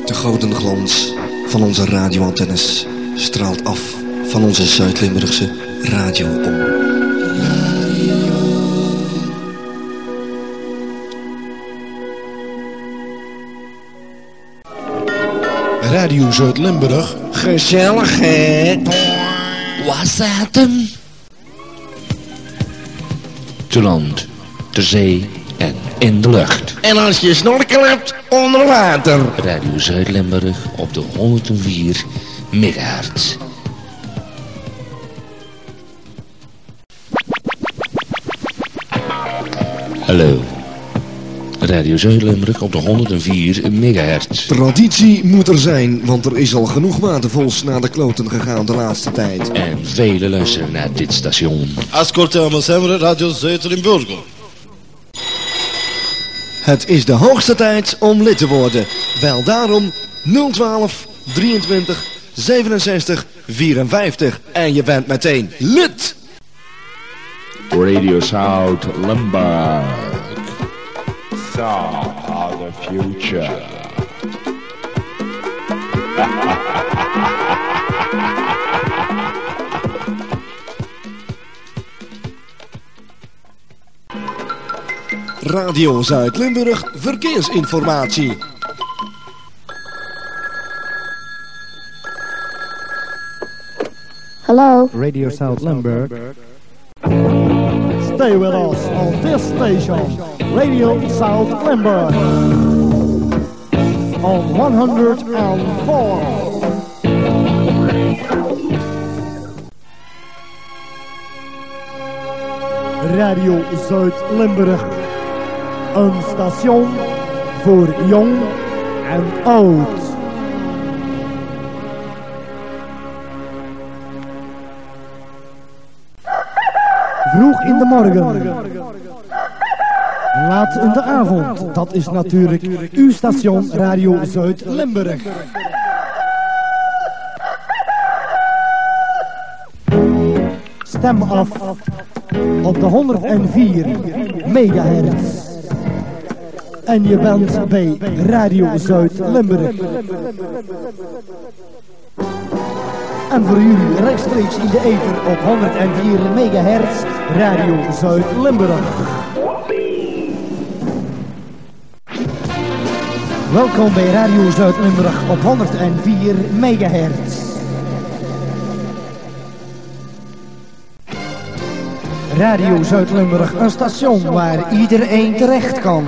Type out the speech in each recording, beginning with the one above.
De gouden glans van onze radioantennes straalt af van onze Zuid-Limburgse radio op. Radio Zuid-Limburg. Gezellig, hè? Was dat hem? Te land, te zee en in de lucht. En als je snorkel hebt, onder water. Radio Zuid-Limburg op de 104 megahertz. Hallo. Radio Zuid-Limburg op de 104 megahertz. Traditie moet er zijn, want er is al genoeg watervols naar de kloten gegaan de laatste tijd. En velen luisteren naar dit station. Ascoltiamo sempre Radio Zuid-Limburg. Het is de hoogste tijd om lid te worden. Bel daarom 012 23 67 54 en je bent meteen lid. Radio Zuid-Limburg. Sound of the future. Radio Zuid-Limburg verkeersinformatie. Hello. Radio Zuid-Limburg. Stay with us on this station, Radio Zuid-Limburg, on 104. Radio Zuid-Limburg, een station voor jong en oud. Vroeg in de morgen, laat in de avond, dat is natuurlijk uw station Radio Zuid-Limburg. Stem af op de 104 megahertz. En je bent bij Radio Zuid-Limburg. En voor jullie rechtstreeks in de ether op 104 megahertz Radio Zuid-Limburg. Welkom bij Radio Zuid-Limburg op 104 megahertz. Radio Zuid-Limburg, een station waar iedereen terecht kan.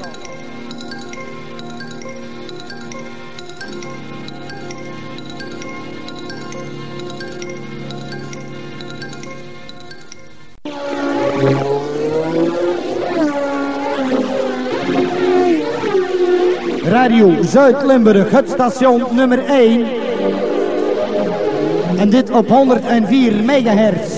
Radio Zuid-Limburg, het station nummer 1. En dit op 104 megahertz.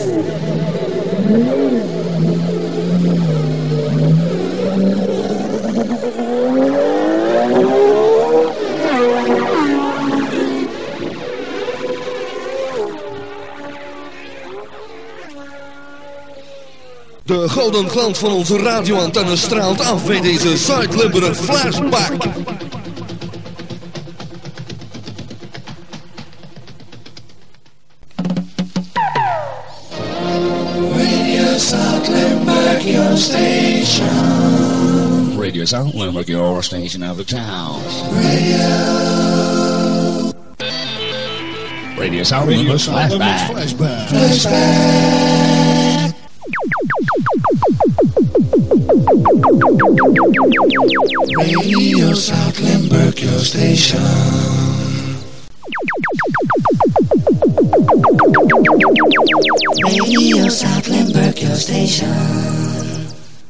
De gouden glans van onze radioantenne straalt af bij deze Zuid-Limburg flashback. Radio Zuid-Limburg, your station. Radio Zuid-Limburg, your station of the town. Radio Zuid-Limburg flashback. Radio Zuid-Limburg, your station. Radio Zuid-Limburg, your station.